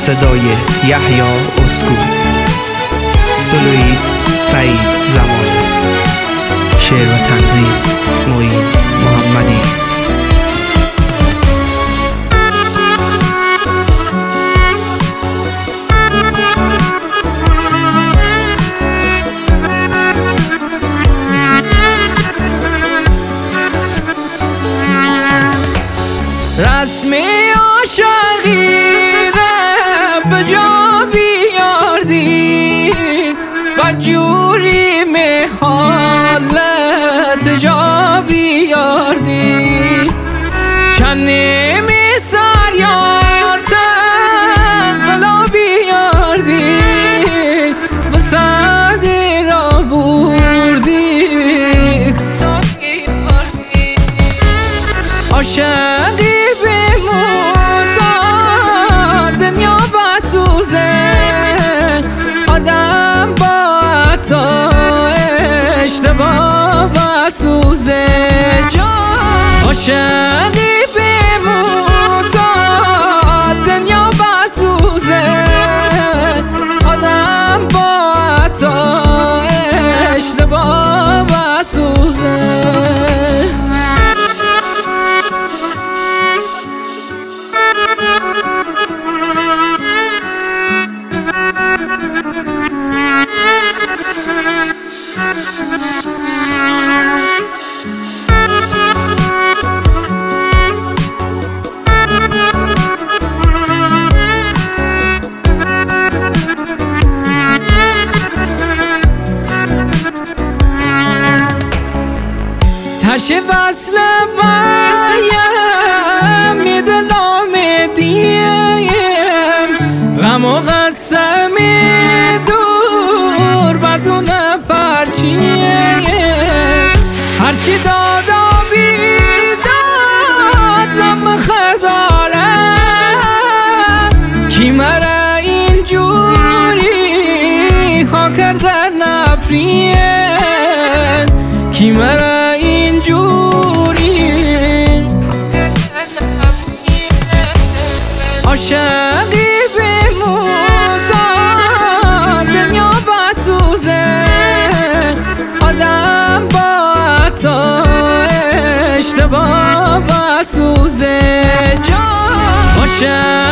صدای یحیی اسکو، سولویست سعید زمانی، شعر و تنظیم معین محمدی. رسمی عاشقی به جا بیاردی و جوری می حالت جا بیاردی چنی می سر یار سقلا بیاردی و سردی را بردی عاشقی آدم با تو اشتباه بسوزه جان عاشقی بمون تا دنیا بسوزه آدم با تو اشتباه بسوزه. تش وصل بایم می دلم دیم غم و قسم دور بزونه پرچیم هرچی دادا بیداد زم خداره کی مرا اینجوری ها کرده نفرین کی مرا عاشقی بمون تا دنیا بسوزه آدم با تو اشتباه بسوزه جان